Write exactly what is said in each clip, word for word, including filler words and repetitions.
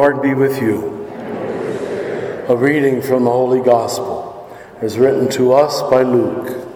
Lord be with you. A reading from the Holy Gospel as written to us by Luke.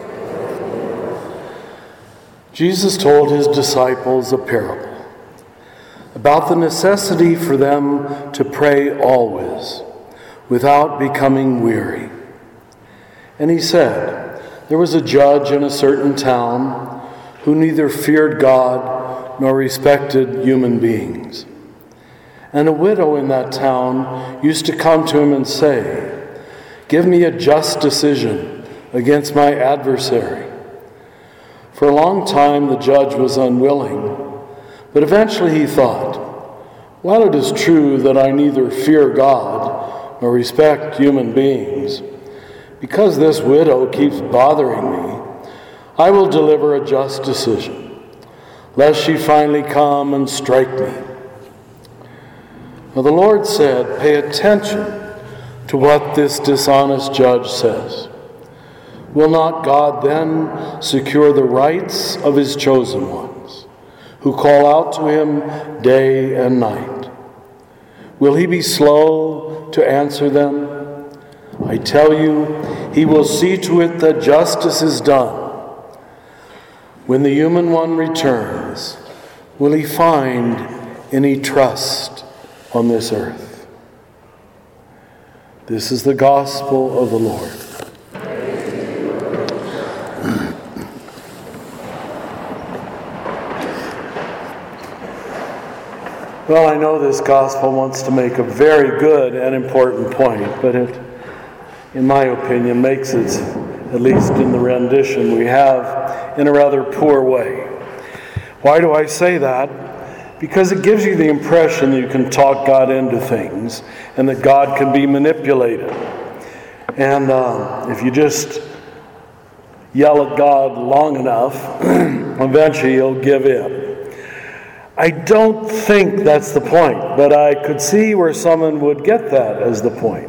Jesus told his disciples a parable about the necessity for them to pray always, without becoming weary. And he said, there was a judge in a certain town who neither feared God nor respected human beings. And a widow in that town used to come to him and say, give me a just decision against my adversary. For a long time the judge was unwilling, but eventually he thought, while it is true that I neither fear God nor respect human beings, because this widow keeps bothering me, I will deliver a just decision, lest she finally come and strike me. Well, the Lord said, pay attention to what this dishonest judge says. Will not God then secure the rights of his chosen ones, who call out to him day and night? Will he be slow to answer them? I tell you, he will see to it that justice is done. When the human one returns, will he find any trust on this earth? This is the gospel of the Lord. Well, I know this gospel wants to make a very good and important point, but it, in my opinion, makes it, at least in the rendition we have, in a rather poor way. Why do I say that? Because it gives you the impression that you can talk God into things and that God can be manipulated. And uh, if you just yell at God long enough, eventually he'll give in. I don't think that's the point, but I could see where someone would get that as the point.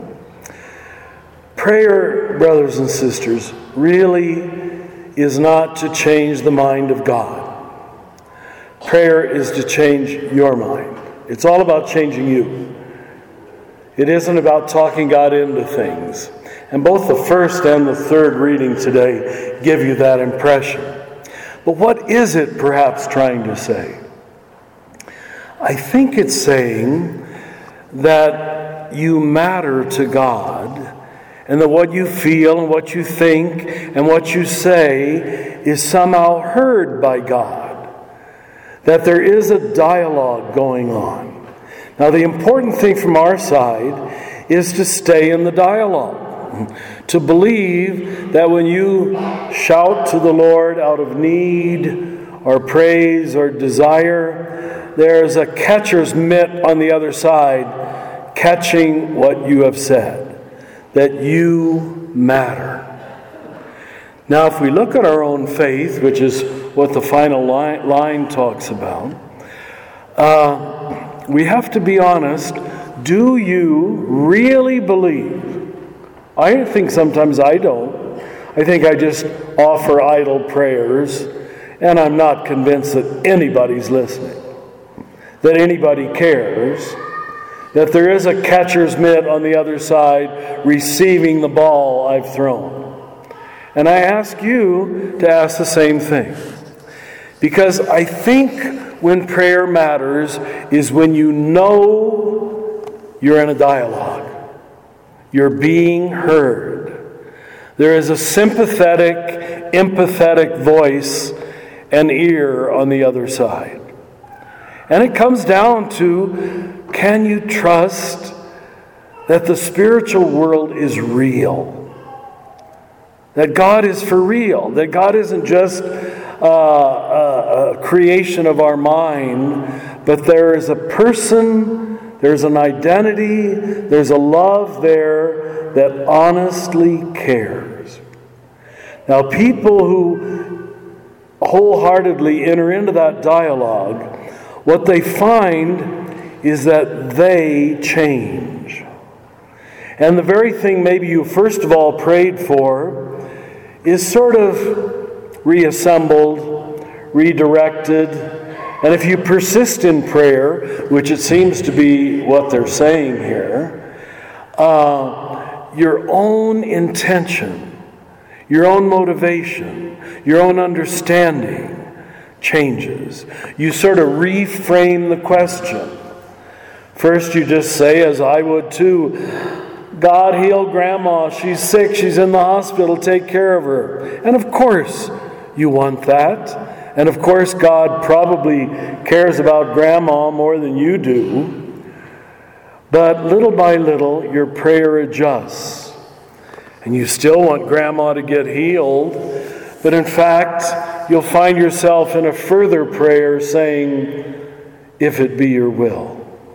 Prayer, brothers and sisters, really is not to change the mind of God. Prayer is to change your mind. It's all about changing you. It isn't about talking God into things. And both the first and the third reading today give you that impression. But what is it perhaps trying to say? I think it's saying that you matter to God, and that what you feel and what you think and what you say is somehow heard by God. That there is a dialogue going on. Now, the important thing from our side is to stay in the dialogue. To believe that when you shout to the Lord out of need or praise or desire, there's a catcher's mitt on the other side catching what you have said. That you matter. Now, if we look at our own faith, which is what the final line, line talks about, uh, we have to be honest. Do you really believe? I think sometimes I don't. I think I just offer idle prayers, and I'm not convinced that anybody's listening, that anybody cares, that there is a catcher's mitt on the other side receiving the ball I've thrown. And I ask you to ask the same thing. Because I think when prayer matters is when you know you're in a dialogue. You're being heard. There is a sympathetic, empathetic voice and ear on the other side. And it comes down to, can you trust that the spiritual world is real? That God is for real. That God isn't just uh, a, a creation of our mind, but there is a person, there's an identity, there's a love there that honestly cares. Now, people who wholeheartedly enter into that dialogue, what they find is that they change. And the very thing maybe you first of all prayed for is sort of reassembled, redirected, And if you persist in prayer, which it seems to be what they're saying here, uh, your own intention, your own motivation, your own understanding changes. You sort of reframe the question. First you just say, as I would too, God, heal Grandma. She's sick. She's in the hospital. Take care of her. And of course you want that. And of course God probably cares about Grandma more than you do. But little by little your prayer adjusts. And you still want Grandma to get healed. But in fact, you'll find yourself in a further prayer saying, if it be your will.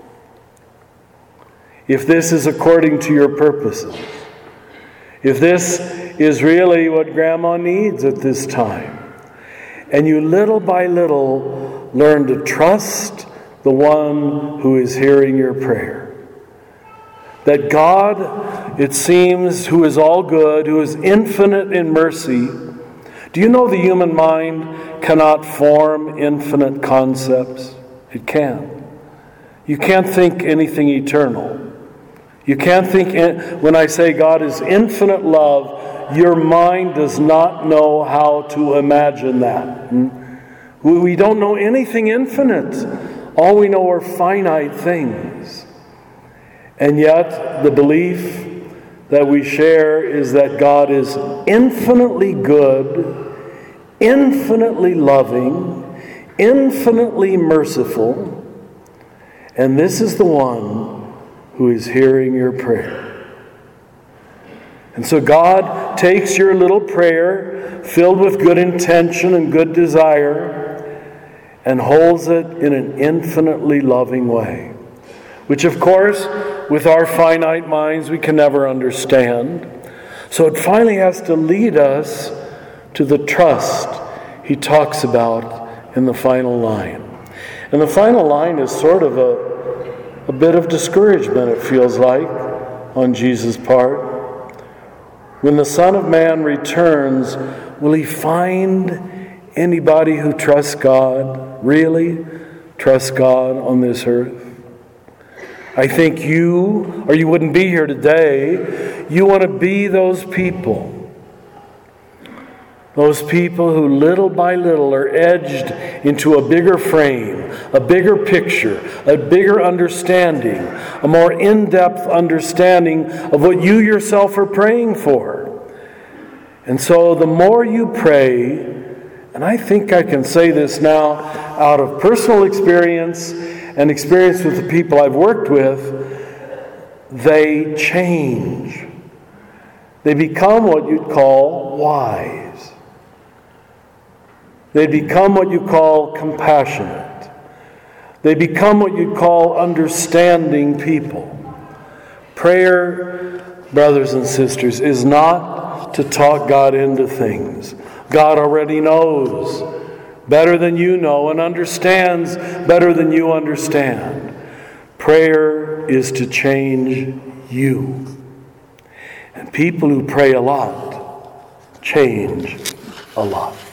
If this is according to your purposes. If this is really what Grandma needs at this time. And you little by little learn to trust the one who is hearing your prayer. That God, it seems, who is all good, who is infinite in mercy. Do you know the human mind cannot form infinite concepts? It can't. You can't think anything eternal. You can't think, in, when I say God is infinite love, your mind does not know how to imagine that. We don't know anything infinite. All we know are finite things. And yet, the belief that we share is that God is infinitely good, infinitely loving, infinitely merciful, and this is the one who is hearing your prayer. And so God takes your little prayer filled with good intention and good desire and holds it in an infinitely loving way, which of course with our finite minds we can never understand. So it finally has to lead us to the trust he talks about in the final line. And the final line is sort of a A bit of discouragement, it feels like, on Jesus' part. When the Son of Man returns, will he find anybody who trusts God, really trusts God on this earth? I think you, or you wouldn't be here today, you want to be those people. Those people who little by little are edged into a bigger frame, a bigger picture, a bigger understanding, a more in-depth understanding of what you yourself are praying for. And so the more you pray, and I think I can say this now out of personal experience and experience with the people I've worked with, they change. They become what you'd call wise. They become what you call compassionate. They become what you call understanding people. Prayer, brothers and sisters, is not to talk God into things. God already knows better than you know and understands better than you understand. Prayer is to change you. And people who pray a lot change a lot.